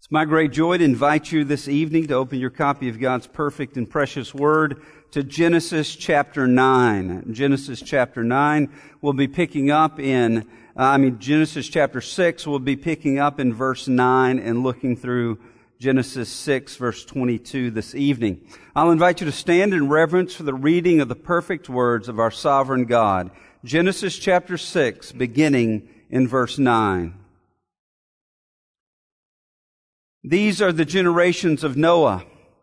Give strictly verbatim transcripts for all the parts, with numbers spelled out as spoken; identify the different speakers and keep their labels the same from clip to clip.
Speaker 1: It's my great joy to invite you this evening to open your copy of God's perfect and precious Word to Genesis chapter nine. Genesis chapter nine, we'll be picking up in, uh, I mean, Genesis chapter six, we'll be picking up in verse nine and looking through Genesis six, verse twenty-two this evening. I'll invite you to stand in reverence for the reading of the perfect words of our sovereign God. Genesis chapter six, beginning in verse nine. These are the generations of Noah.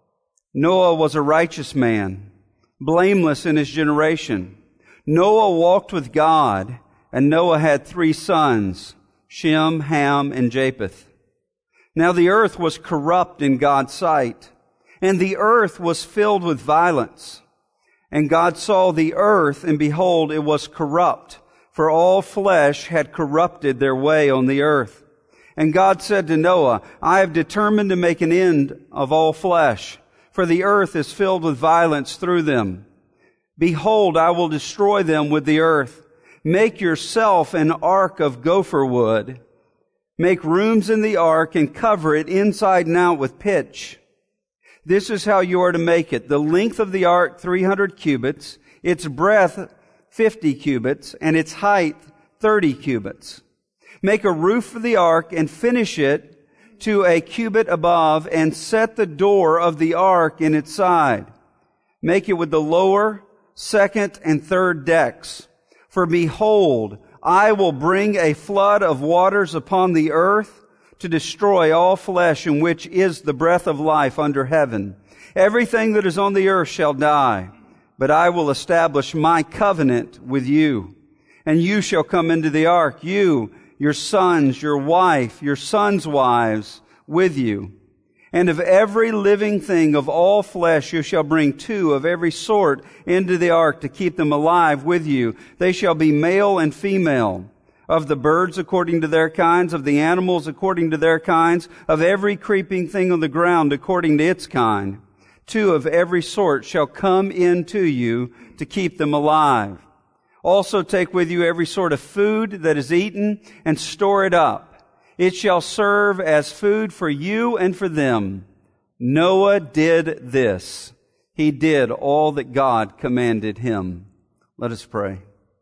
Speaker 1: Noah was a righteous man, blameless in his generation. Noah walked with God, and Noah had three sons, Shem, Ham, and Japheth. Now the earth was corrupt in God's sight, and the earth was filled with violence. And God saw the earth, and behold, it was corrupt, for all flesh had corrupted their way on the earth. And God said to Noah, I have determined to make an end of all flesh, for the earth is filled with violence through them. Behold, I will destroy them with the earth. Make yourself an ark of gopher wood. Make rooms in the ark and cover it inside and out with pitch. This is how you are to make it. The length of the ark, three hundred cubits, its breadth, fifty cubits, and its height, thirty cubits. Make a roof for the ark and finish it to a cubit above, and set the door of the ark in its side. Make it with the lower, second, and third decks. For behold, I will bring a flood of waters upon the earth to destroy all flesh in which is the breath of life under heaven. Everything that is on the earth shall die, but I will establish my covenant with you. And you shall come into the ark, you, your sons, your wife, your sons' wives with you. And of every living thing of all flesh you shall bring two of every sort into the ark to keep them alive with you. They shall be male and female. Of the birds according to their kinds, of the animals according to their kinds, of every creeping thing on the ground according to its kind. Two of every sort shall come into you to keep them alive. Also take with you every sort of food that is eaten, and store it up. It shall serve as food for you and for them. Noah did this. He did all that God commanded him. Let us pray.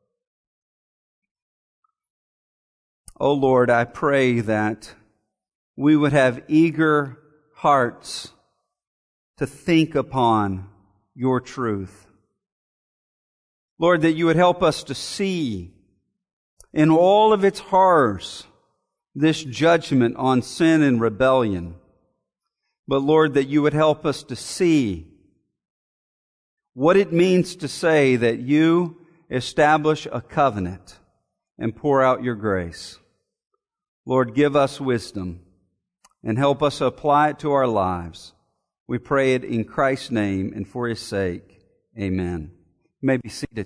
Speaker 1: O Lord, I pray that we would have eager hearts to think upon your truth. Lord, that you would help us to see in all of its horrors this judgment on sin and rebellion. But Lord, that you would help us to see what it means to say that you establish a covenant and pour out your grace. Lord, give us wisdom and help us apply it to our lives. We pray it in Christ's name and for His sake. Amen. You may be seated.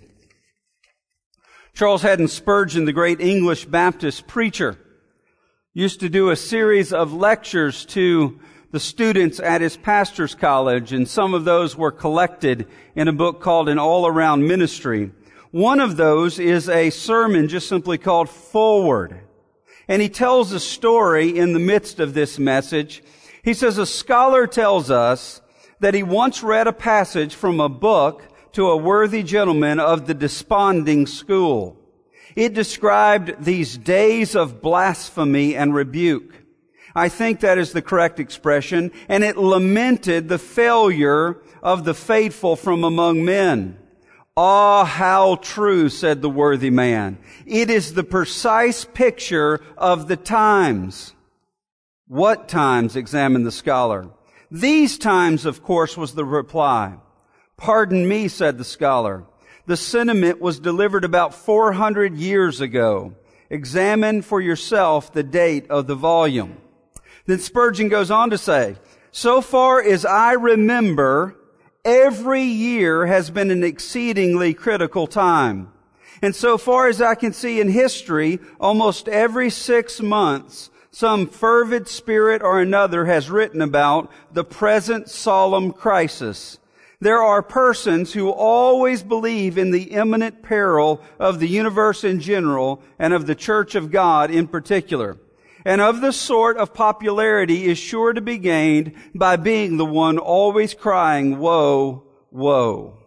Speaker 1: Charles Haddon Spurgeon, the great English Baptist preacher, used to do a series of lectures to the students at his pastor's college, and some of those were collected in a book called An All-Around Ministry. One of those is a sermon just simply called Forward. And he tells a story in the midst of this message. He says, a scholar tells us that he once read a passage from a book to a worthy gentleman of the desponding school. It described these days of blasphemy and rebuke. I think that is the correct expression. And it lamented the failure of the faithful from among men. Ah, how true, said the worthy man. It is the precise picture of the times. What times? Examined the scholar. These times, of course, was the reply. Pardon me, said the scholar. The sentiment was delivered about four hundred years ago. Examine for yourself the date of the volume. Then Spurgeon goes on to say, so far as I remember, every year has been an exceedingly critical time. And so far as I can see in history, almost every six months, some fervid spirit or another has written about the present solemn crisis. There are persons who always believe in the imminent peril of the universe in general and of the Church of God in particular. and of the sort of popularity is sure to be gained by being the one always crying, woe, woe.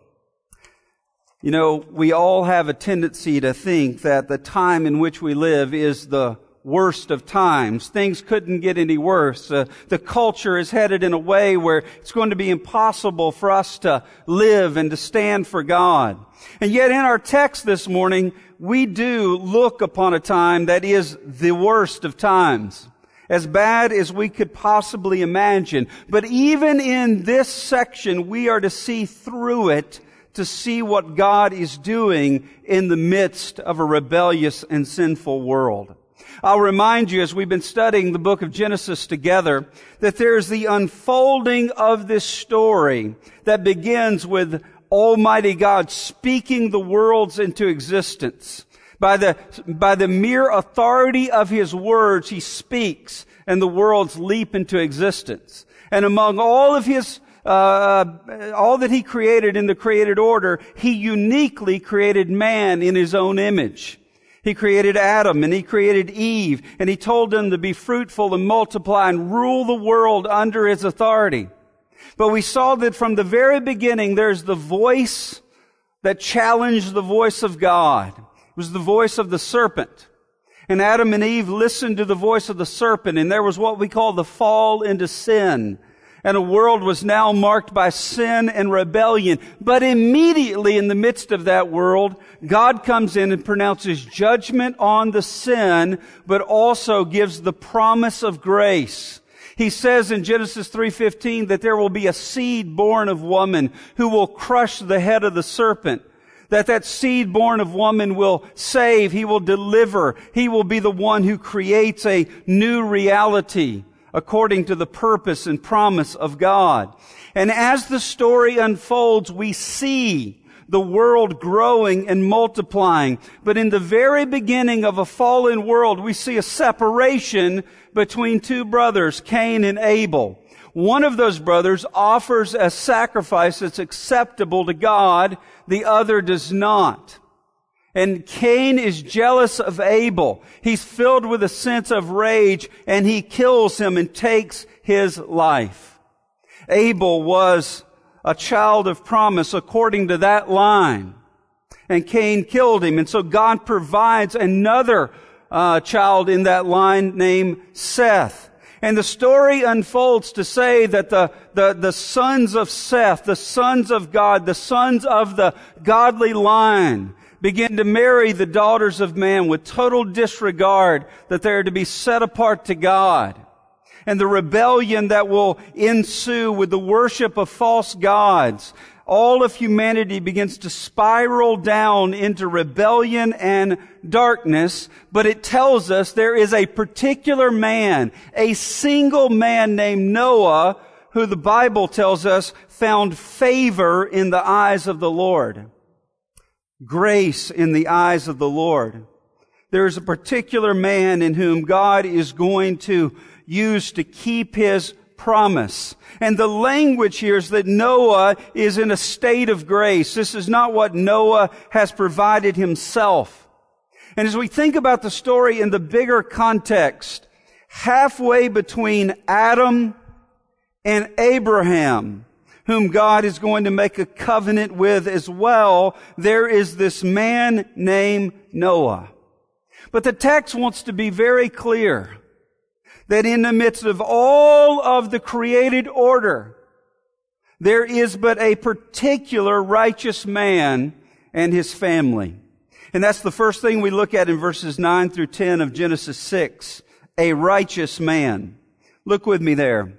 Speaker 1: You know, we all have a tendency to think that the time in which we live is the worst of times. Things couldn't get any worse. Uh, the culture is headed in a way where it's going to be impossible for us to live and to stand for God. And yet in our text this morning, we do look upon a time that is the worst of times, as bad as we could possibly imagine. But even in this section, we are to see through it to see what God is doing in the midst of a rebellious and sinful world. I'll remind you, as we've been studying the book of Genesis together, that there's the unfolding of this story that begins with Almighty God speaking the worlds into existence. By the, by the mere authority of His words, He speaks, and the worlds leap into existence. And among all of His Uh, all that He created in the created order, He uniquely created man in His own image. He created Adam and He created Eve, and He told them to be fruitful and multiply and rule the world under His authority. But we saw that from the very beginning there's the voice that challenged the voice of God. It was the voice of the serpent. And Adam and Eve listened to the voice of the serpent, and there was what we call the fall into sin. And a world was now marked by sin and rebellion. But immediately in the midst of that world, God comes in and pronounces judgment on the sin, but also gives the promise of grace. He says in Genesis three fifteen that there will be a seed born of woman who will crush the head of the serpent. That that seed born of woman will save, He will deliver, He will be the one who creates a new reality according to the purpose and promise of God. And as the story unfolds, we see the world growing and multiplying. But in the very beginning of a fallen world, we see a separation between two brothers, Cain and Abel. One of those brothers offers a sacrifice that's acceptable to God. The other does not. And Cain is jealous of Abel. He's filled with a sense of rage, and he kills him and takes his life. Abel was a child of promise according to that line. And Cain killed him. And so God provides another uh, child in that line named Seth. And the story unfolds to say that the, the, the sons of Seth, the sons of God, the sons of the godly line, begin to marry the daughters of man with total disregard that they are to be set apart to God. And the rebellion that will ensue with the worship of false gods, all of humanity begins to spiral down into rebellion and darkness. But it tells us there is a particular man, a single man named Noah, who the Bible tells us found favor in the eyes of the Lord. Grace in the eyes of the Lord. There is a particular man in whom God is going to use to keep His promise. And the language here is that Noah is in a state of grace. This is not what Noah has provided himself. And as we think about the story in the bigger context, halfway between Adam and Abraham, whom God is going to make a covenant with as well, there is this man named Noah. But the text wants to be very clear that in the midst of all of the created order, there is but a particular righteous man and his family. And that's the first thing we look at in verses nine through ten of Genesis six. A righteous man. Look with me there.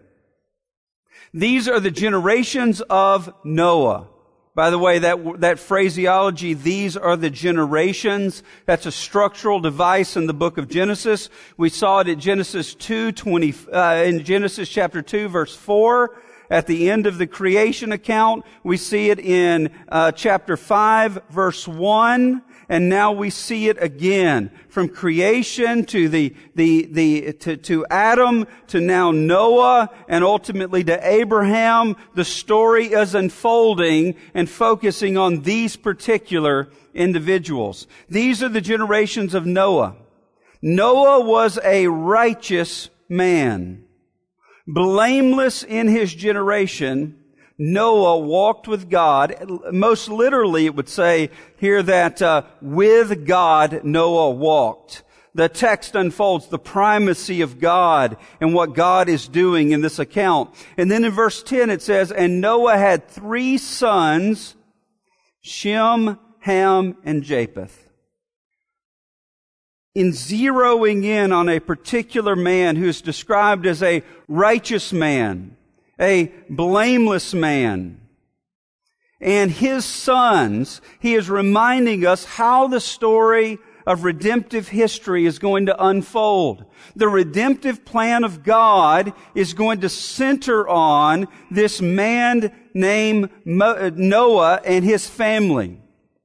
Speaker 1: These are the generations of Noah. By the way, that, that phraseology, these are the generations, that's a structural device in the book of Genesis. We saw it at Genesis two twenty, uh, in Genesis chapter two, verse four. At the end of the creation account, we see it in uh, chapter five, verse one. And now we see it again. From creation to the, the, the, to, to Adam, to now Noah, and ultimately to Abraham, the story is unfolding and focusing on these particular individuals. These are the generations of Noah. Noah was a righteous man. Blameless in his generation, Noah walked with God. Most literally, it would say here that uh, with God Noah walked. The text unfolds the primacy of God and what God is doing in this account. And then in verse ten it says, and Noah had three sons, Shem, Ham, and Japheth. In zeroing in on a particular man who is described as a righteous man, a blameless man, and his sons, he is reminding us how the story of redemptive history is going to unfold. The redemptive plan of God is going to center on this man named Noah and his family.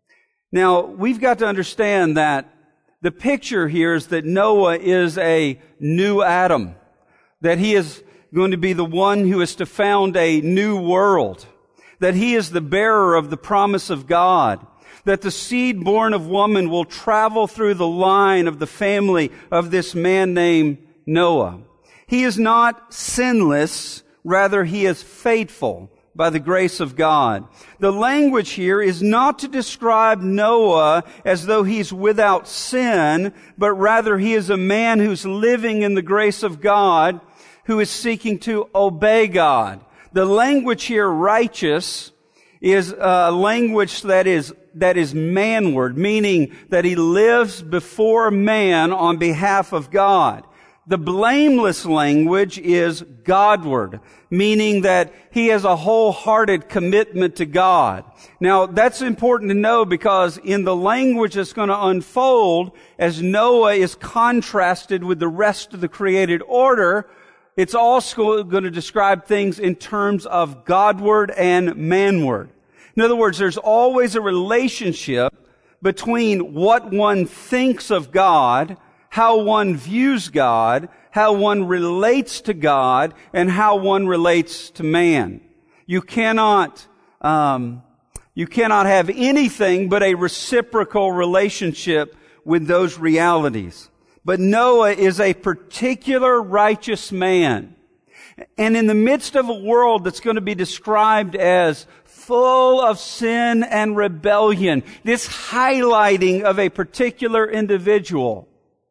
Speaker 1: Now, we've got to understand that the picture here is that Noah is a new Adam, that he is going to be the one who is to found a new world, that he is the bearer of the promise of God, that the seed born of woman will travel through the line of the family of this man named Noah. He is not sinless, rather he is faithful by the grace of God. The language here is not to describe Noah as though he's without sin, but rather he is a man who's living in the grace of God, who is seeking to obey God. The language here, righteous, is a language that is that is manward, meaning that he lives before man on behalf of God. The blameless language is Godward, meaning that he has a wholehearted commitment to God. Now, that's important to know because in the language that's going to unfold as Noah is contrasted with the rest of the created order, it's also going to describe things in terms of Godward and manward. In other words, there's always a relationship between what one thinks of God, how one views God, how one relates to God, and how one relates to man. You cannot, um, you cannot have anything but a reciprocal relationship with those realities. But Noah is a particular righteous man. And in the midst of a world that's going to be described as full of sin and rebellion, this highlighting of a particular individual,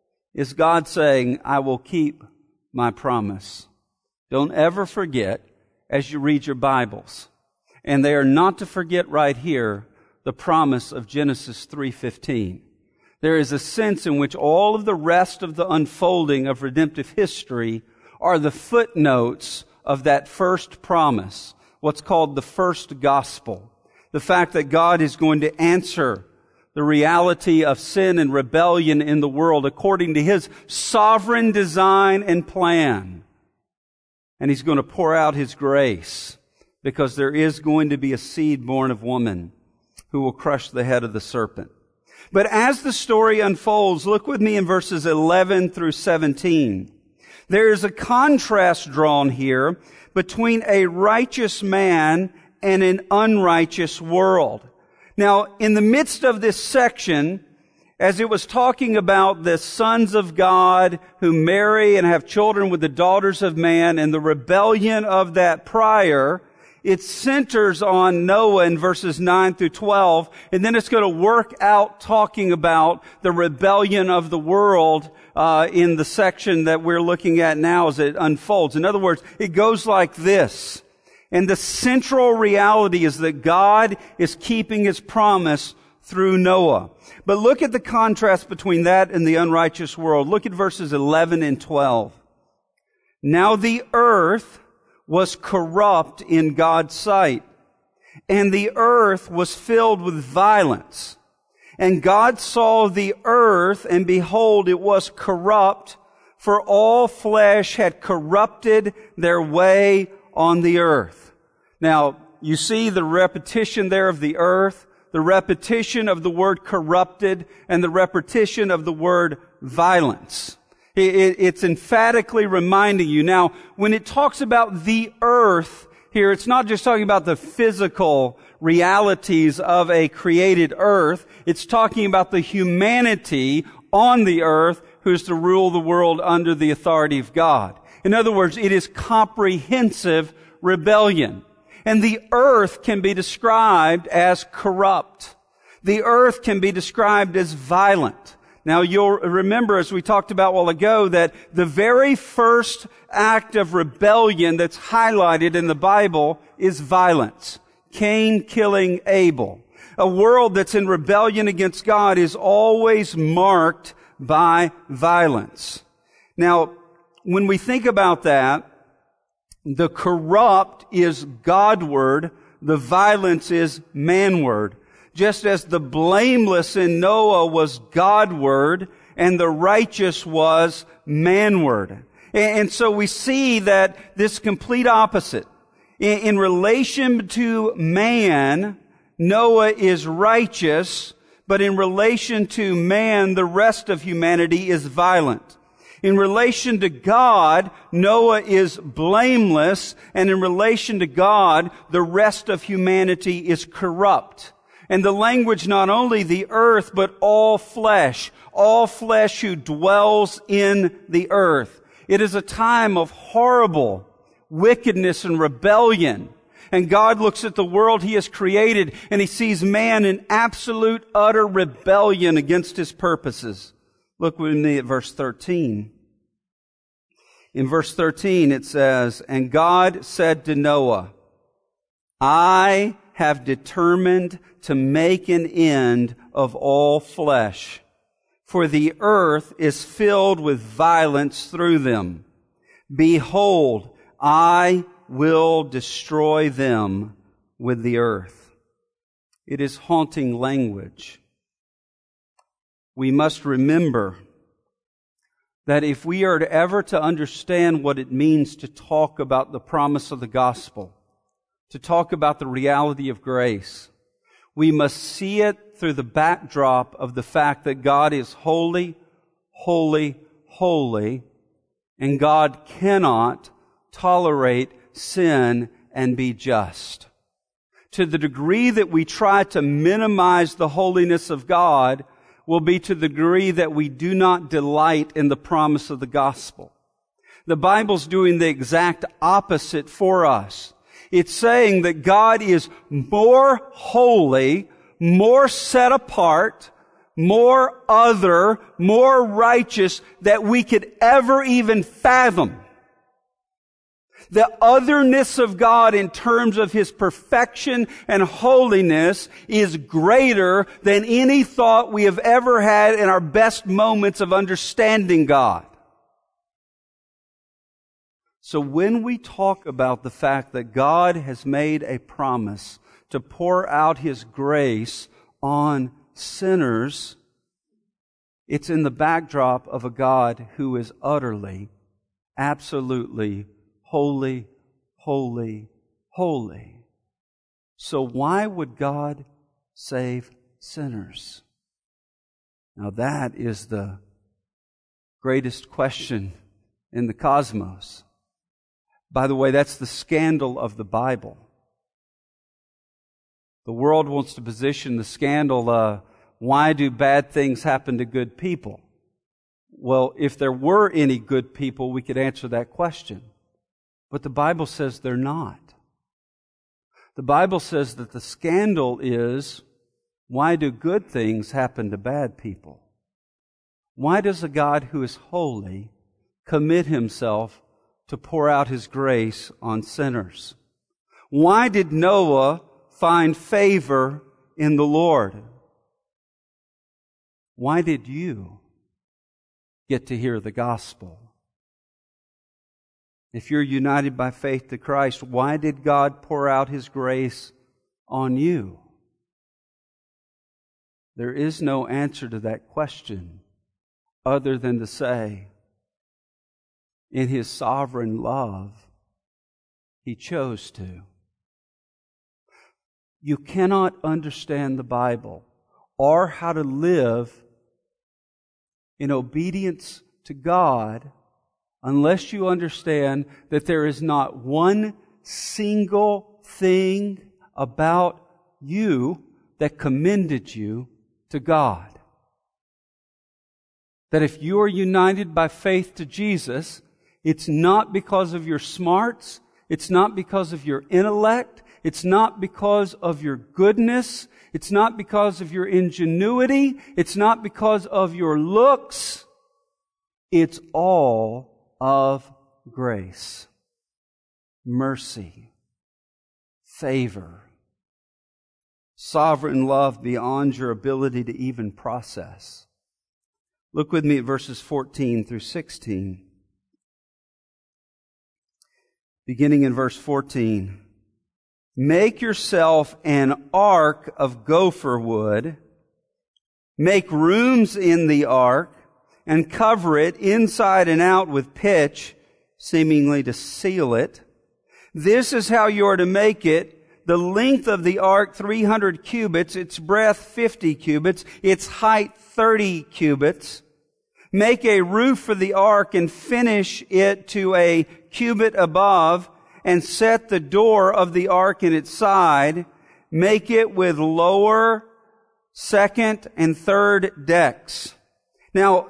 Speaker 1: is God saying, I will keep my promise. Don't ever forget as you read your Bibles. And they are not to forget right here the promise of Genesis three fifteen. There is a sense in which all of the rest of the unfolding of redemptive history are the footnotes of that first promise, what's called the first gospel. The fact that God is going to answer the reality of sin and rebellion in the world according to His sovereign design and plan. And He's going to pour out His grace because there is going to be a seed born of woman who will crush the head of the serpent. But as the story unfolds, look with me in verses eleven through seventeen. There is a contrast drawn here between a righteous man and an unrighteous world. Now, in the midst of this section, as it was talking about the sons of God who marry and have children with the daughters of man and the rebellion of that prior, it centers on Noah in verses nine through twelve, and then it's going to work out talking about the rebellion of the world uh, in the section that we're looking at now as it unfolds. In other words, it goes like this. And the central reality is that God is keeping His promise through Noah. But look at the contrast between that and the unrighteous world. Look at verses eleven and twelve. Now the earth was corrupt in God's sight, and the earth was filled with violence. And God saw the earth, and behold, it was corrupt, for all flesh had corrupted their way on the earth. Now, you see the repetition there of the earth, the repetition of the word corrupted, and the repetition of the word violence. It's emphatically reminding you. Now, when it talks about the earth here, it's not just talking about the physical realities of a created earth. It's talking about the humanity on the earth who is to rule the world under the authority of God. In other words, it is comprehensive rebellion. And the earth can be described as corrupt. The earth can be described as violent. Now, you'll remember, as we talked about a while ago, that the very first act of rebellion that's highlighted in the Bible is violence. Cain killing Abel. A world that's in rebellion against God is always marked by violence. Now, when we think about that, the corrupt is Godward, the violence is manward. Just as the blameless in Noah was Godward and the righteous was manward. And so we see that this complete opposite. In relation to man, Noah is righteous, but in relation to man, the rest of humanity is violent. In relation to God, Noah is blameless, and in relation to God, the rest of humanity is corrupt. And the language, not only the earth, but all flesh, all flesh who dwells in the earth. It is a time of horrible wickedness and rebellion. And God looks at the world He has created, and He sees man in absolute, utter rebellion against His purposes. Look with me at verse thirteen. In verse thirteen it says, "And God said to Noah, I have determined to make an end of all flesh, for the earth is filled with violence through them. Behold, I will destroy them with the earth." It is haunting language. We must remember that if we are ever to understand what it means to talk about the promise of the gospel, to talk about the reality of grace, we must see it through the backdrop of the fact that God is holy, holy, holy, and God cannot tolerate sin and be just. To the degree that we try to minimize the holiness of God will be to the degree that we do not delight in the promise of the gospel. The Bible's doing the exact opposite for us. It's saying that God is more holy, more set apart, more other, more righteous than we could ever even fathom. The otherness of God in terms of His perfection and holiness is greater than any thought we have ever had in our best moments of understanding God. So when we talk about the fact that God has made a promise to pour out His grace on sinners, it's in the backdrop of a God who is utterly, absolutely holy, holy, holy. So why would God save sinners? Now that is the greatest question in the cosmos. By the way, that's the scandal of the Bible. The world wants to position the scandal, uh, why do bad things happen to good people? Well, if there were any good people, we could answer that question. But the Bible says they're not. The Bible says that the scandal is, why do good things happen to bad people? Why does a God who is holy commit Himself to pour out His grace on sinners? Why did Noah find favor in the Lord? Why did you get to hear the gospel? If you're united by faith to Christ, why did God pour out His grace on you? There is no answer to that question other than to say, in His sovereign love, He chose to. You cannot understand the Bible or how to live in obedience to God unless you understand that there is not one single thing about you that commended you to God. That if you are united by faith to Jesus, it's not because of your smarts, it's not because of your intellect, it's not because of your goodness, it's not because of your ingenuity, it's not because of your looks. It's all of grace, mercy, favor, sovereign love beyond your ability to even process. Look with me at verses fourteen through sixteen. Beginning in verse fourteen. Make yourself an ark of gopher wood. Make rooms in the ark and cover it inside and out with pitch, seemingly to seal it. This is how you are to make it. The length of the ark, three hundred cubits, its breadth, fifty cubits, its height, thirty cubits. Make a roof for the ark and finish it to a cubit above, and set the door of the ark in its side. Make it with lower, second, and third decks. Now,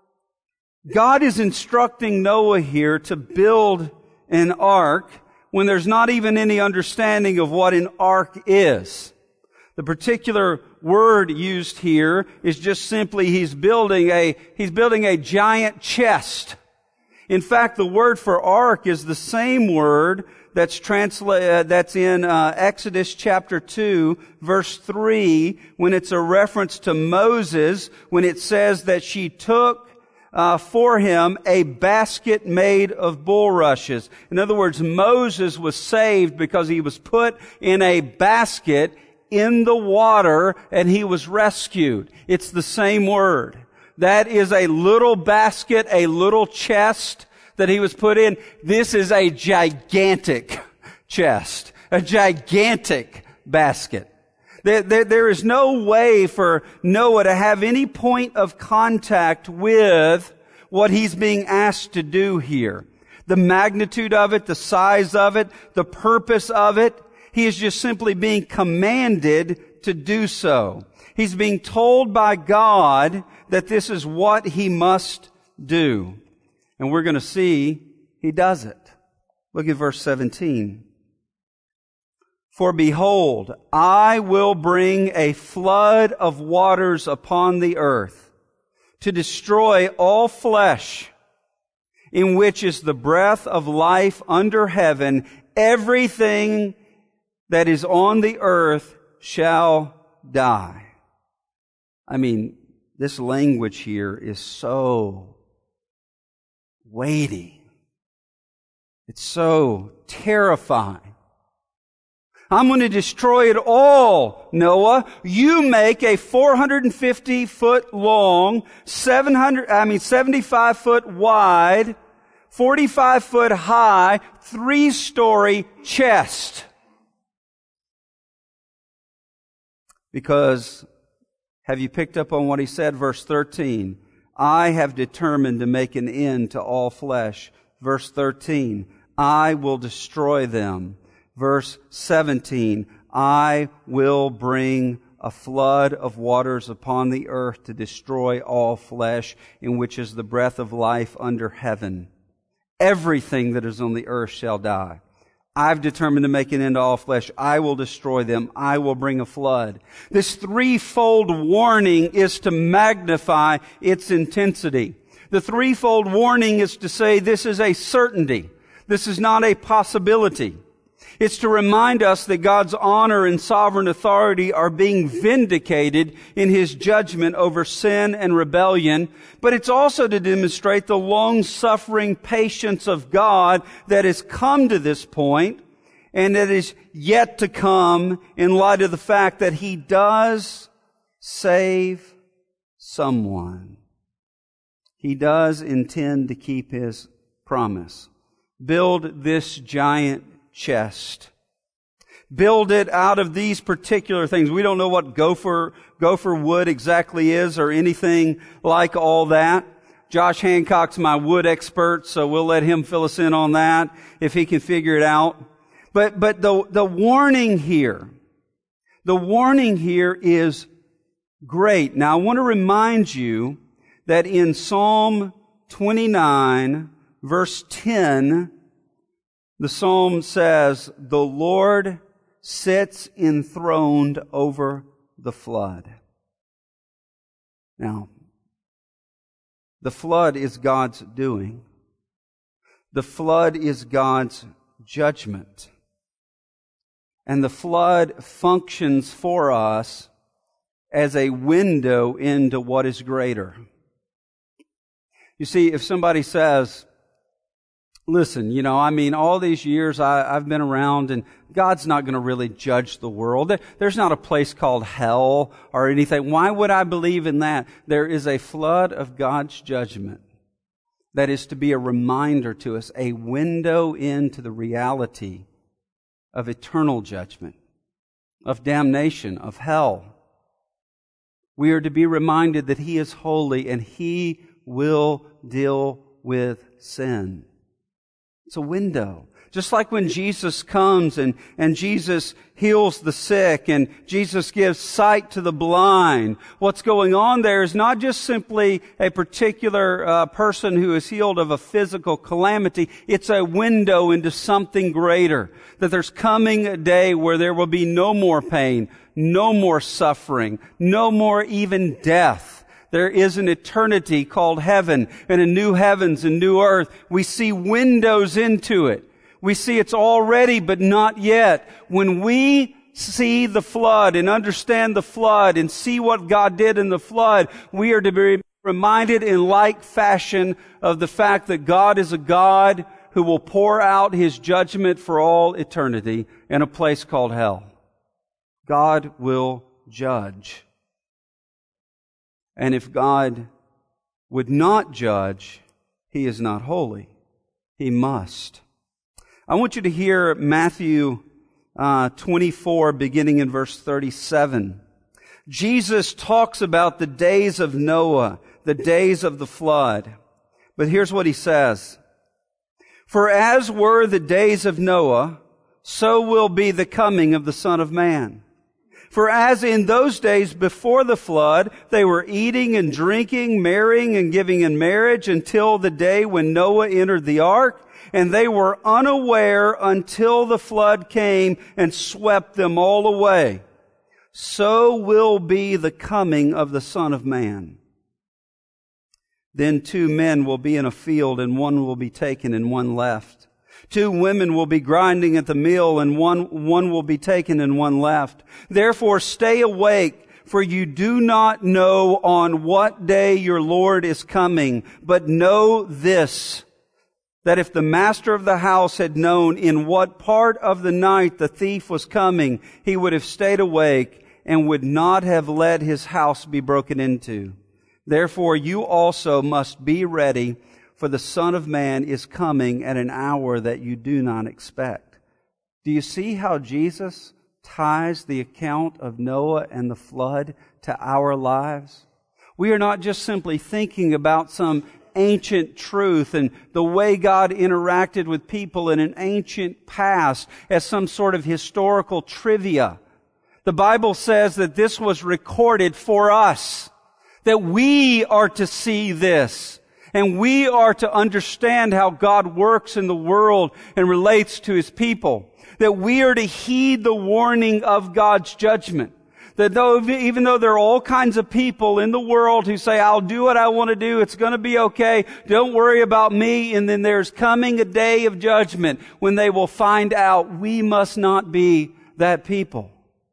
Speaker 1: God is instructing Noah here to build an ark when there's not even any understanding of what an ark is. The particular word used here is just simply he's building a, he's building a giant chest. In fact, the word for ark is the same word that's translated, uh, that's in uh, Exodus chapter two, verse three, when it's a reference to Moses, when it says that she took uh, for him a basket made of bulrushes. In other words, Moses was saved because he was put in a basket in the water and he was rescued. It's the same word. That is a little basket, a little chest that he was put in. This is a gigantic chest, a gigantic basket. There, there, there is no way for Noah to have any point of contact with what he's being asked to do here. The magnitude of it, the size of it, the purpose of it. He is just simply being commanded to do so. He's being told by God that this is what he must do. And we're going to see he does it. Look at verse seventeen. For behold, I will bring a flood of waters upon the earth to destroy all flesh, in which is the breath of life under heaven. Everything that is on the earth shall die. I mean, this language here is so weighty. It's so terrifying. I'm going to destroy it all, Noah. You make a four hundred fifty foot long, seven hundred, I mean seventy-five foot wide, forty-five foot high, three-story chest. Because, have you picked up on what he said? Verse thirteen, I have determined to make an end to all flesh. Verse thirteen, I will destroy them. Verse seventeen, I will bring a flood of waters upon the earth to destroy all flesh, in which is the breath of life under heaven. Everything that is on the earth shall die. I've determined to make an end to all flesh. I will destroy them. I will bring a flood. This threefold warning is to magnify its intensity. The threefold warning is to say this is a certainty. This is not a possibility. It's to remind us that God's honor and sovereign authority are being vindicated in His judgment over sin and rebellion, but it's also to demonstrate the long-suffering patience of God that has come to this point and that is yet to come in light of the fact that He does save someone. He does intend to keep His promise. Build this giant chest. Build it out of these particular things. We don't know what gopher, gopher wood exactly is or anything like all that. Josh Hancock's my wood expert, so we'll let him fill us in on that if he can figure it out. But, but the, the warning here, the warning here is great. Now I want to remind you that in Psalm twenty-nine, verse ten, the psalm says, "The Lord sits enthroned over the flood." Now, the flood is God's doing. The flood is God's judgment. And the flood functions for us as a window into what is greater. You see, if somebody says, listen, you know, I mean, all these years I, I've been around and God's not going to really judge the world. There, there's not a place called hell or anything. Why would I believe in that? There is a flood of God's judgment that is to be a reminder to us, a window into the reality of eternal judgment, of damnation, of hell. We are to be reminded that He is holy and He will deal with sin. It's a window. Just like when Jesus comes and, and Jesus heals the sick and Jesus gives sight to the blind. What's going on there is not just simply a particular uh, person who is healed of a physical calamity. It's a window into something greater. That there's coming a day where there will be no more pain, no more suffering, no more even death. There is an eternity called heaven and a new heavens and new earth. We see windows into it. We see it's already, but not yet. When we see the flood and understand the flood and see what God did in the flood, we are to be reminded in like fashion of the fact that God is a God who will pour out His judgment for all eternity in a place called hell. God will judge. And if God would not judge, He is not holy. He must. I want you to hear Matthew uh, twenty-four, beginning in verse thirty-seven. Jesus talks about the days of Noah, the days of the flood. But here's what He says. "For as were the days of Noah, so will be the coming of the Son of Man. For as in those days before the flood, they were eating and drinking, marrying and giving in marriage until the day when Noah entered the ark, and they were unaware until the flood came and swept them all away. So will be the coming of the Son of Man. Then two men will be in a field, and one will be taken and one left. Two women will be grinding at the mill, and one, one will be taken and one left. Therefore stay awake, for you do not know on what day your Lord is coming. But know this, that if the master of the house had known in what part of the night the thief was coming, he would have stayed awake and would not have let his house be broken into. Therefore you also must be ready, for the Son of Man is coming at an hour that you do not expect." Do you see how Jesus ties the account of Noah and the flood to our lives? We are not just simply thinking about some ancient truth and the way God interacted with people in an ancient past as some sort of historical trivia. The Bible says that this was recorded for us, that we are to see this, and we are to understand how God works in the world and relates to His people, that we are to heed the warning of God's judgment. That though, even though there are all kinds of people in the world who say, I'll do what I want to do, it's going to be okay, don't worry about me, and then there's coming a day of judgment when they will find out we must not be that people.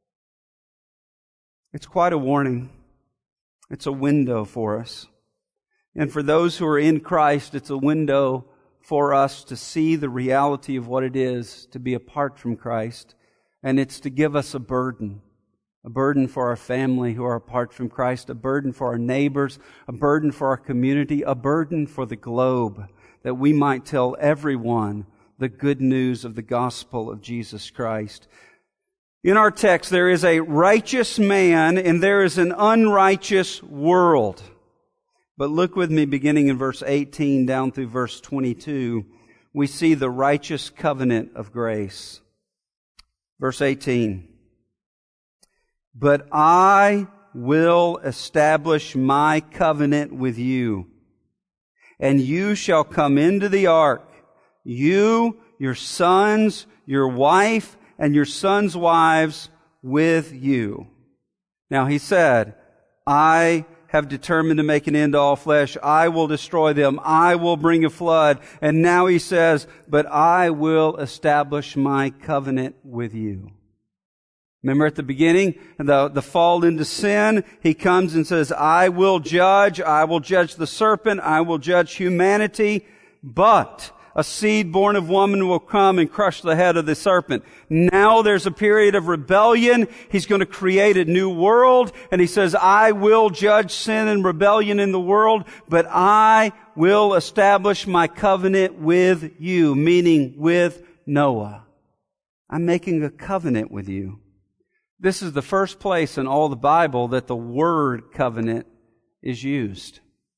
Speaker 1: It's quite a warning. It's a window for us. And for those who are in Christ, it's a window for us to see the reality of what it is to be apart from Christ. And it's to give us a burden. A burden for our family who are apart from Christ, a burden for our neighbors, a burden for our community, a burden for the globe, that we might tell everyone the good news of the gospel of Jesus Christ. In our text, there is a righteous man and there is an unrighteous world. But look with me beginning in verse eighteen down through verse twenty-two. We see the righteous covenant of grace. Verse eighteen. "But I will establish my covenant with you. And you shall come into the ark, you, your sons, your wife, and your sons' wives with you. Now he said, I have determined to make an end to all flesh. I will destroy them. I will bring a flood. And now he says, but I will establish my covenant with you. Remember at the beginning, the, the fall into sin, he comes and says, I will judge, I will judge the serpent, I will judge humanity, but a seed born of woman will come and crush the head of the serpent. Now there's a period of rebellion. He's going to create a new world, and he says, I will judge sin and rebellion in the world, but I will establish my covenant with you, meaning with Noah. I'm making a covenant with you. This is the first place in all the Bible that the word covenant is used.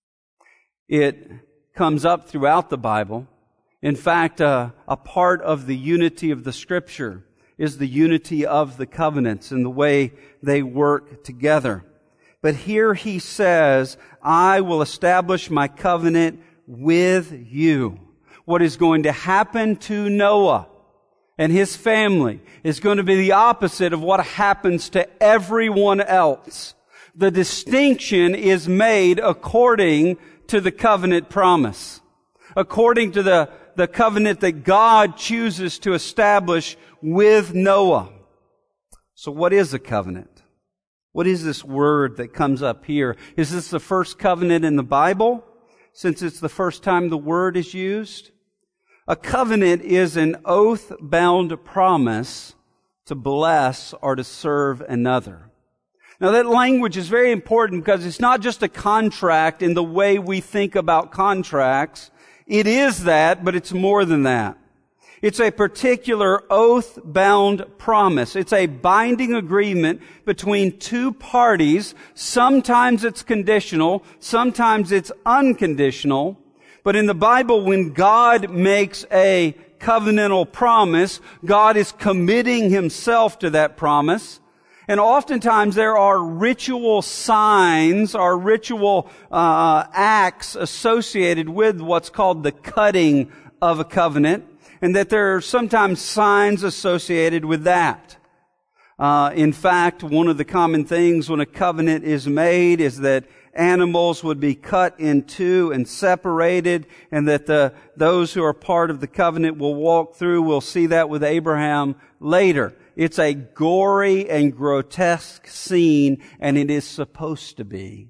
Speaker 1: It comes up throughout the Bible. In fact, uh, a part of the unity of the Scripture is the unity of the covenants and the way they work together. But here he says, I will establish my covenant with you. What is going to happen to Noah and his family is going to be the opposite of what happens to everyone else. The distinction is made according to the covenant promise, according to the, the covenant that God chooses to establish with Noah. So what is a covenant? What is this word that comes up here? Is this the first covenant in the Bible, since it's the first time the word is used? A covenant is an oath-bound promise to bless or to serve another. Now that language is very important because it's not just a contract in the way we think about contracts. It is that, but it's more than that. It's a particular oath-bound promise. It's a binding agreement between two parties. Sometimes it's conditional, sometimes it's unconditional. But in the Bible, when God makes a covenantal promise, God is committing Himself to that promise. And oftentimes there are ritual signs or ritual uh, acts associated with what's called the cutting of a covenant, and that there are sometimes signs associated with that. Uh, in fact, one of the common things when a covenant is made is that animals would be cut in two and separated, and that the, those who are part of the covenant will walk through. We'll see that with Abraham later. It's a gory and grotesque scene, and it is supposed to be.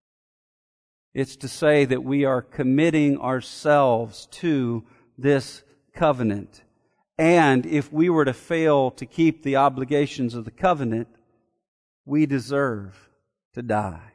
Speaker 1: It's to say that we are committing ourselves to this covenant. And if we were to fail to keep the obligations of the covenant, we deserve to die.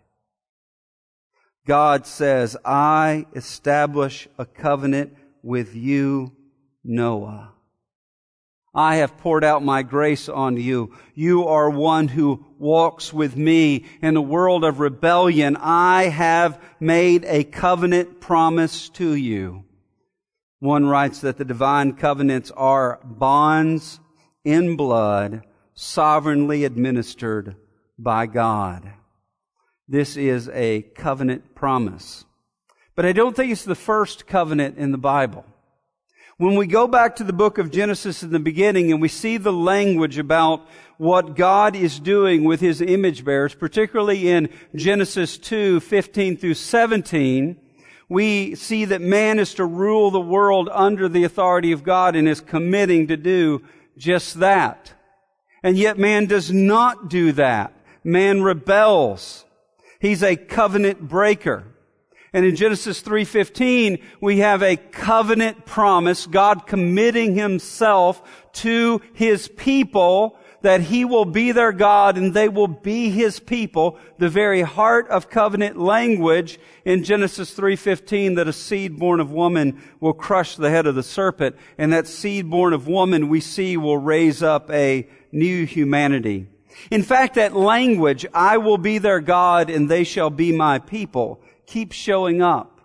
Speaker 1: God says, I establish a covenant with you, Noah. I have poured out my grace on you. You are one who walks with me in a world of rebellion. I have made a covenant promise to you. One writes that the divine covenants are bonds in blood, sovereignly administered by God. This is a covenant promise. But I don't think it's the first covenant in the Bible. When we go back to the book of Genesis in the beginning and we see the language about what God is doing with His image bearers, particularly in Genesis two, fifteen through seventeen, we see that man is to rule the world under the authority of God and is committing to do just that. And yet man does not do that. Man rebels. He's a covenant breaker. And in Genesis three fifteen, we have a covenant promise, God committing Himself to His people, that He will be their God and they will be His people. The very heart of covenant language in Genesis three fifteen, that a seed born of woman will crush the head of the serpent. And that seed born of woman, we see, will raise up a new humanity. In fact, that language, I will be their God and they shall be my people, keeps showing up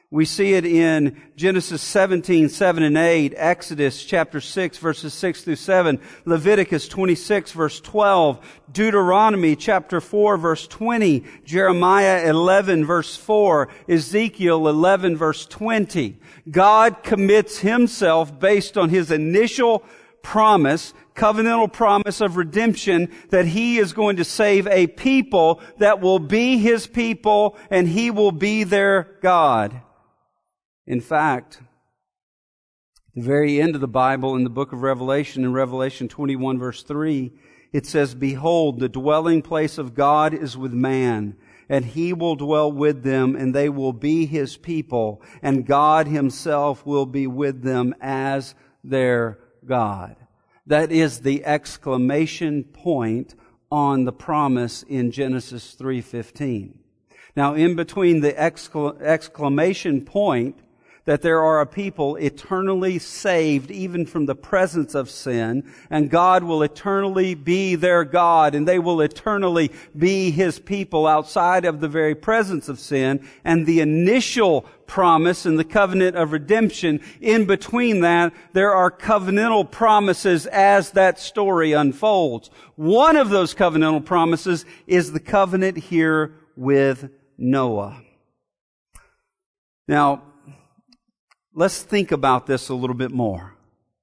Speaker 1: We see it in Genesis seventeen, seven and eight, Exodus chapter six, verses six through seven, Leviticus twenty-six, verse twelve, Deuteronomy chapter four, verse twenty, Jeremiah eleven, verse four, Ezekiel eleven, verse twenty. God commits Himself based on His initial promise, covenantal promise of redemption, that He is going to save a people that will be His people and He will be their God. In fact, at the very end of the Bible, in the book of Revelation, in Revelation twenty-one, verse three, it says, "Behold, the dwelling place of God is with man, and He will dwell with them, and they will be His people, and God Himself will be with them as their God." That is the exclamation point on the promise in Genesis three fifteen. Now, in between the excla- exclamation point that there are a people eternally saved even from the presence of sin, and God will eternally be their God, and they will eternally be His people outside of the very presence of sin, and the initial promise in the covenant of redemption, in between that, there are covenantal promises as that story unfolds. One of those covenantal promises is the covenant here with Noah. Now, let's think about this a little bit more.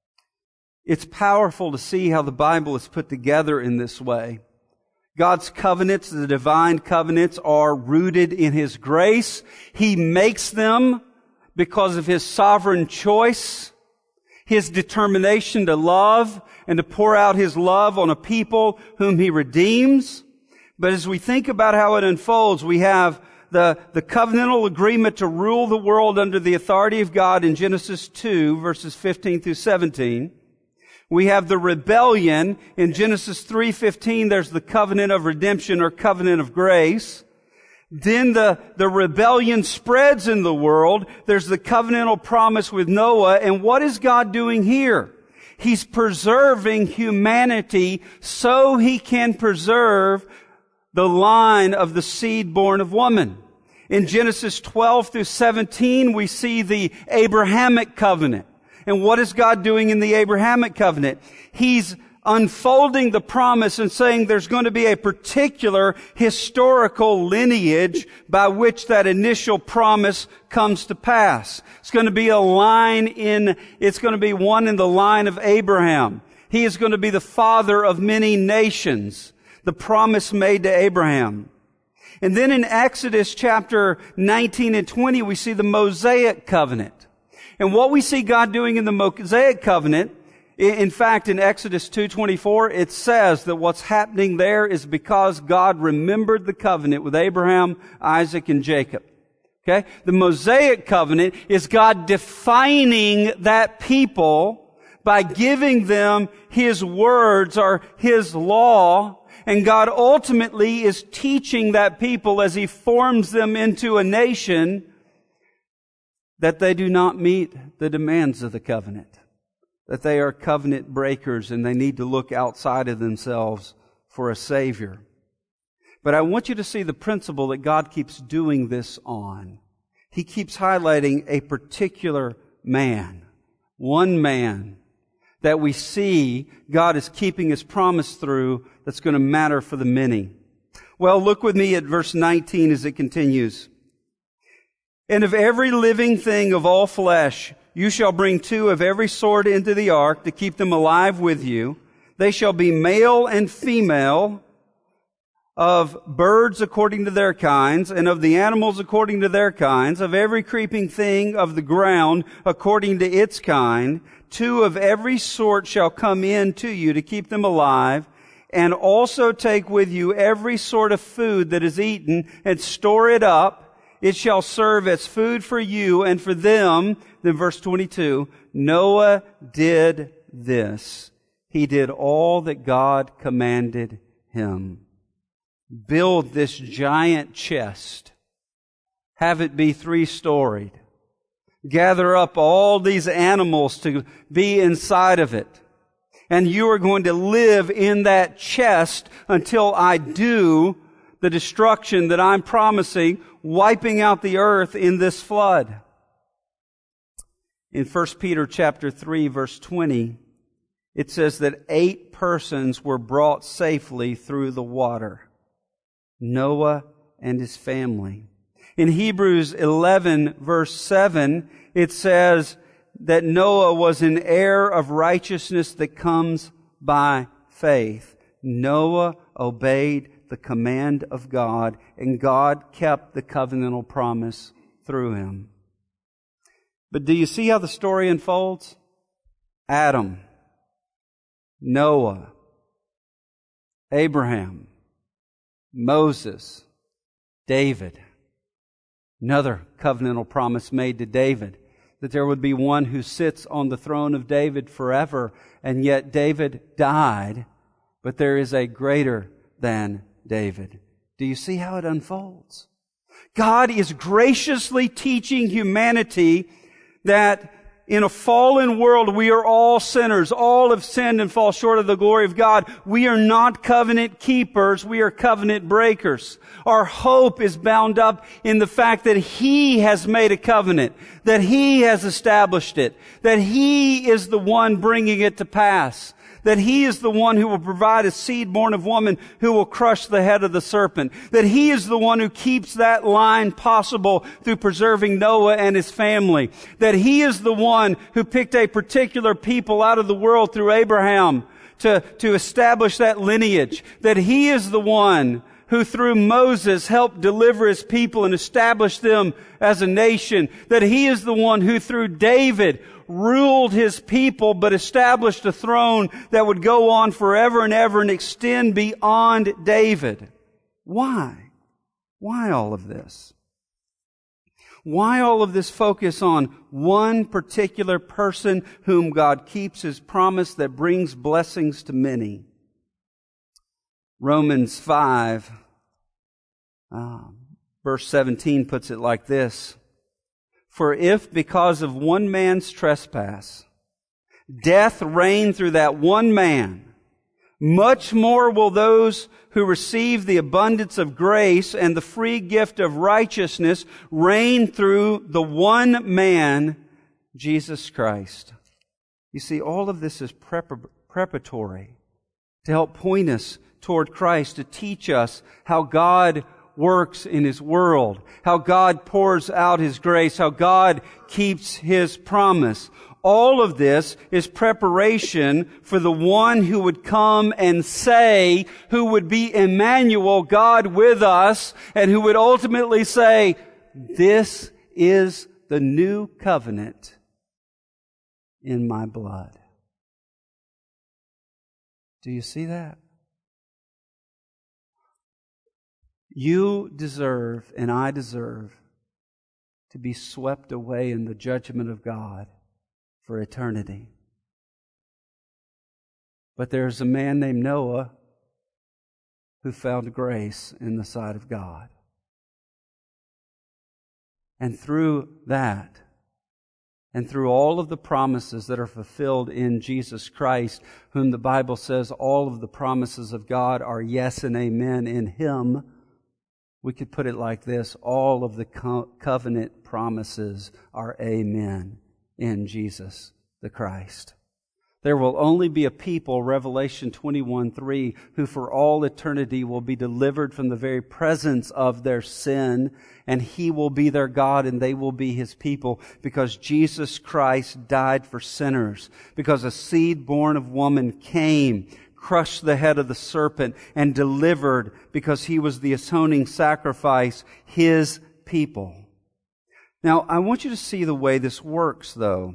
Speaker 1: It's powerful to see how the Bible is put together in this way. God's covenants, the divine covenants, are rooted in His grace. He makes them because of His sovereign choice, His determination to love and to pour out His love on a people whom He redeems. But as we think about how it unfolds, we have The, the covenantal agreement to rule the world under the authority of God in Genesis two, verses fifteen through seventeen. We have the rebellion in Genesis three fifteen. There's the covenant of redemption or covenant of grace. Then the, the rebellion spreads in the world. There's the covenantal promise with Noah. And what is God doing here? He's preserving humanity so He can preserve the line of the seed born of woman. In Genesis twelve through seventeen, we see the Abrahamic covenant. And what is God doing in the Abrahamic covenant? He's unfolding the promise and saying there's going to be a particular historical lineage by which that initial promise comes to pass. It's going to be a line in, it's going to be one in the line of Abraham. He is going to be the father of many nations. The promise made to Abraham. And then in Exodus chapter nineteen and twenty, we see the Mosaic covenant. And what we see God doing in the Mosaic covenant, in fact, in Exodus two twenty-four, it says that what's happening there is because God remembered the covenant with Abraham, Isaac, and Jacob. Okay? The Mosaic covenant is God defining that people by giving them His words or His law. And God ultimately is teaching that people as He forms them into a nation that they do not meet the demands of the covenant, that they are covenant breakers and they need to look outside of themselves for a Savior. But I want you to see the principle that God keeps doing this on. He keeps highlighting a particular man, one man, that we see God is keeping His promise through that's going to matter for the many. Well, look with me at verse nineteen as it continues. "And of every living thing of all flesh, you shall bring two of every sort into the ark to keep them alive with you. They shall be male and female, of birds according to their kinds, and of the animals according to their kinds, of every creeping thing of the ground according to its kind. Two of every sort shall come in to you to keep them alive. And also take with you every sort of food that is eaten, and store it up. It shall serve as food for you and for them." Then verse twenty-two, "Noah did this. He did all that God commanded him." Build this giant chest. Have it be three-storied. Gather up all these animals to be inside of it. And you are going to live in that chest until I do the destruction that I'm promising, wiping out the earth in this flood. In First Peter chapter three, verse twenty, it says that eight persons were brought safely through the water. Noah and his family. In Hebrews eleven, verse seven, it says that Noah was an heir of righteousness that comes by faith. Noah obeyed the command of God, and God kept the covenantal promise through him. But do you see how the story unfolds? Adam, Noah, Abraham, Moses, David. Another covenantal promise made to David, that there would be one who sits on the throne of David forever, and yet David died, but there is a greater than David. Do you see how it unfolds? God is graciously teaching humanity that in a fallen world, we are all sinners. All have sinned and fall short of the glory of God. We are not covenant keepers. We are covenant breakers. Our hope is bound up in the fact that He has made a covenant, that He has established it, that He is the one bringing it to pass, that He is the one who will provide a seed born of woman who will crush the head of the serpent, that He is the one who keeps that line possible through preserving Noah and his family, that He is the one who picked a particular people out of the world through Abraham to, to establish that lineage, that He is the one who through Moses helped deliver His people and establish them as a nation, that He is the one who through David ruled His people but established a throne that would go on forever and ever and extend beyond David. Why? Why all of this? Why all of this focus on one particular person whom God keeps His promise that brings blessings to many? Romans five, uh, verse seventeen puts it like this. For if because of one man's trespass, death reigned through that one man, much more will those who receive the abundance of grace and the free gift of righteousness reign through the one man, Jesus Christ. You see, all of this is prepar- preparatory to help point us toward Christ, to teach us how God works in His world, how God pours out His grace, how God keeps His promise. All of this is preparation for the one who would come and say, who would be Emmanuel, God with us, and who would ultimately say, this is the new covenant in my blood. Do you see that? You deserve, and I deserve, to be swept away in the judgment of God for eternity. But there's a man named Noah who found grace in the sight of God. And through that, and through all of the promises that are fulfilled in Jesus Christ, whom the Bible says all of the promises of God are yes and amen in Him, we could put it like this: all of the co- covenant promises are amen in Jesus the Christ. There will only be a people, Revelation twenty-one three, who for all eternity will be delivered from the very presence of their sin, and He will be their God and they will be His people, because Jesus Christ died for sinners, because a seed born of woman came, crushed the head of the serpent, and delivered, because He was the atoning sacrifice, His people. Now, I want you to see the way this works, though.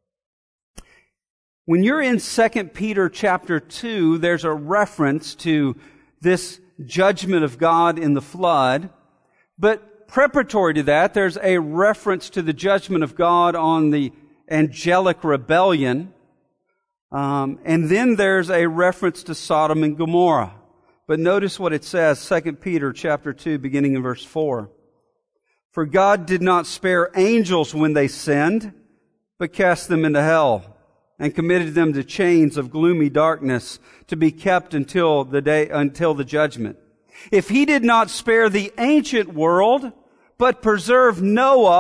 Speaker 1: When you're in Second Peter chapter two, there's a reference to this judgment of God in the flood. But preparatory to that, there's a reference to the judgment of God on the angelic rebellion. Um, and then there's a reference to Sodom and Gomorrah. But notice what it says, Second Peter chapter two, beginning in verse four. For God did not spare angels when they sinned, but cast them into hell, and committed them to chains of gloomy darkness, to be kept until the day, until the judgment. If He did not spare the ancient world, but preserved Noah,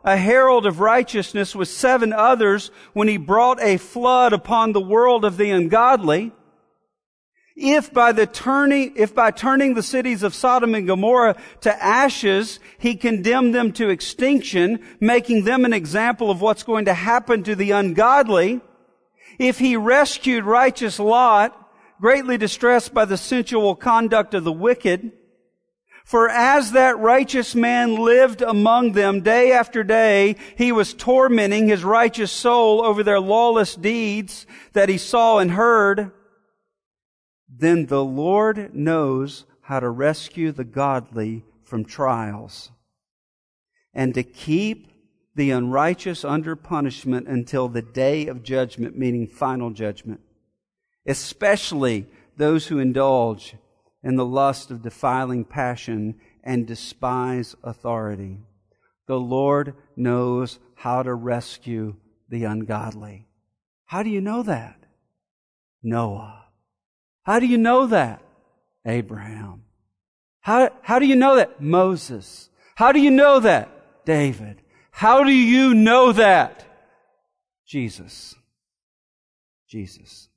Speaker 1: a herald of righteousness with seven others when He brought a flood upon the world of the ungodly, if by the turning, if by turning the cities of Sodom and Gomorrah to ashes, He condemned them to extinction, making them an example of what's going to happen to the ungodly, if He rescued righteous Lot, greatly distressed by the sensual conduct of the wicked, for as that righteous man lived among them day after day, he was tormenting his righteous soul over their lawless deeds that he saw and heard, then the Lord knows how to rescue the godly from trials and to keep the unrighteous under punishment until the day of judgment, meaning final judgment, especially those who indulge in the lust of defiling passion and despise authority. The Lord knows how to rescue the ungodly. How do you know that? Noah. How do you know that? Abraham. How, how do you know that? Moses. How do you know that? David. How do you know that? Jesus. Jesus.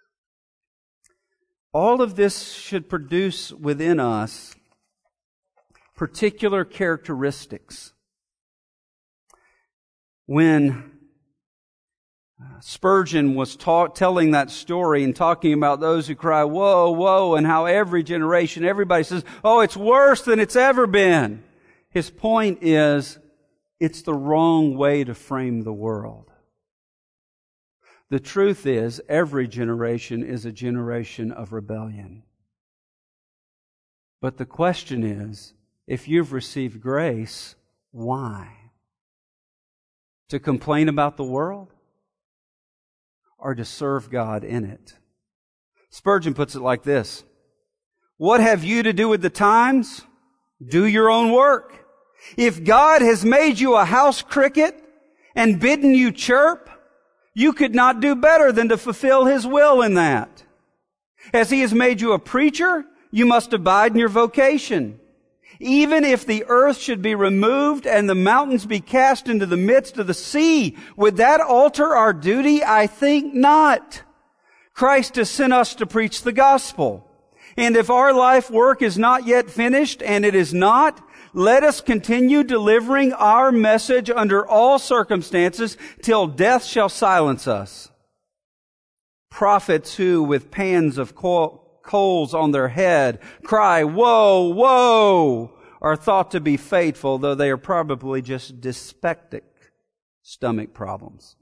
Speaker 1: All of this should produce within us particular characteristics. When Spurgeon was talk, telling that story and talking about those who cry, woe, woe, and how every generation, everybody says, oh, it's worse than it's ever been. His point is, it's the wrong way to frame the world. The truth is, every generation is a generation of rebellion. But the question is, if you've received grace, why? To complain about the world? Or to serve God in it? Spurgeon puts it like this: what have you to do with the times? Do your own work. If God has made you a house cricket and bidden you chirp, you could not do better than to fulfill His will in that. As He has made you a preacher, you must abide in your vocation. Even if the earth should be removed and the mountains be cast into the midst of the sea, would that alter our duty? I think not. Christ has sent us to preach the gospel. And if our life work is not yet finished, and it is not, let us continue delivering our message under all circumstances till death shall silence us. Prophets who, with pans of coals on their head, cry, woe, woe, are thought to be faithful, though they are probably just dyspeptic stomach problems.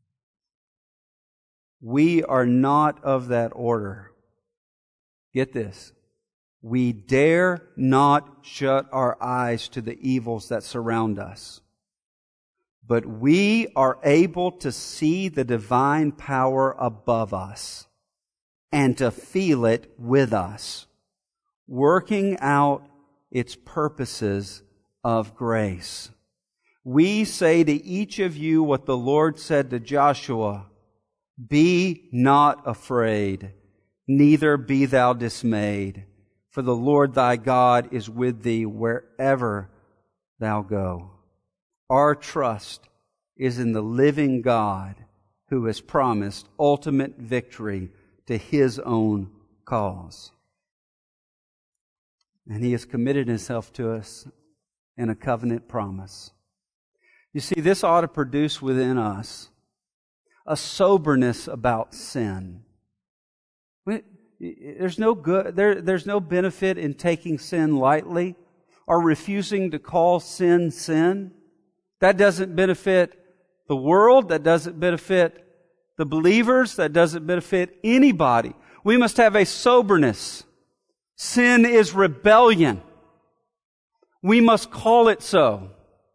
Speaker 1: We are not of that order. Get this. We dare not shut our eyes to the evils that surround us. But we are able to see the divine power above us and to feel it with us, working out its purposes of grace. We say to each of you what the Lord said to Joshua, be not afraid, neither be thou dismayed. For the Lord thy God is with thee wherever thou go. Our trust is in the living God who has promised ultimate victory to His own cause. And He has committed Himself to us in a covenant promise. You see, this ought to produce within us a soberness about sin. There's no good, there, there's no benefit in taking sin lightly or refusing to call sin sin. That doesn't benefit the world. That doesn't benefit the believers. That doesn't benefit anybody. We must have a soberness. Sin is rebellion. We must call it so.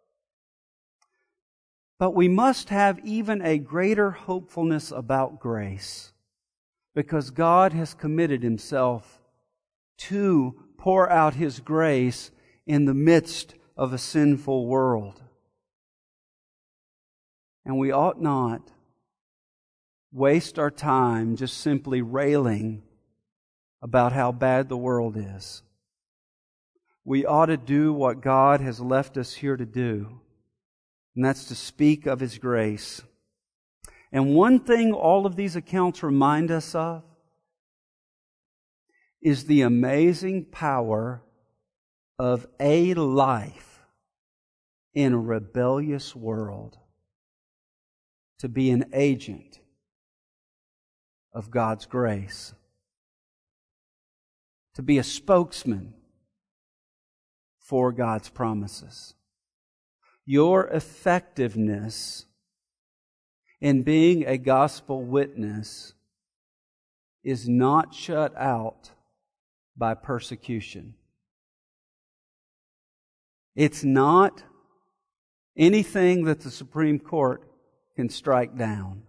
Speaker 1: But we must have even a greater hopefulness about grace, because God has committed Himself to pour out His grace in the midst of a sinful world. And we ought not waste our time just simply railing about how bad the world is. We ought to do what God has left us here to do, And that's to speak of His grace. And one thing all of these accounts remind us of is the amazing power of a life in a rebellious world to be an agent of God's grace, to be a spokesman for God's promises. Your effectiveness in being a gospel witness is not shut out by persecution. It's not anything that the Supreme Court can strike down.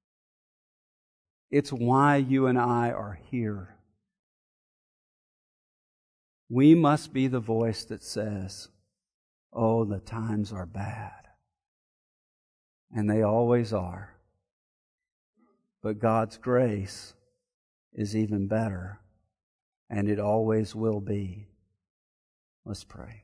Speaker 1: It's why you and I are here. We must be the voice that says, oh, the times are bad. And they always are. But God's grace is even better, and it always will be. Let's pray.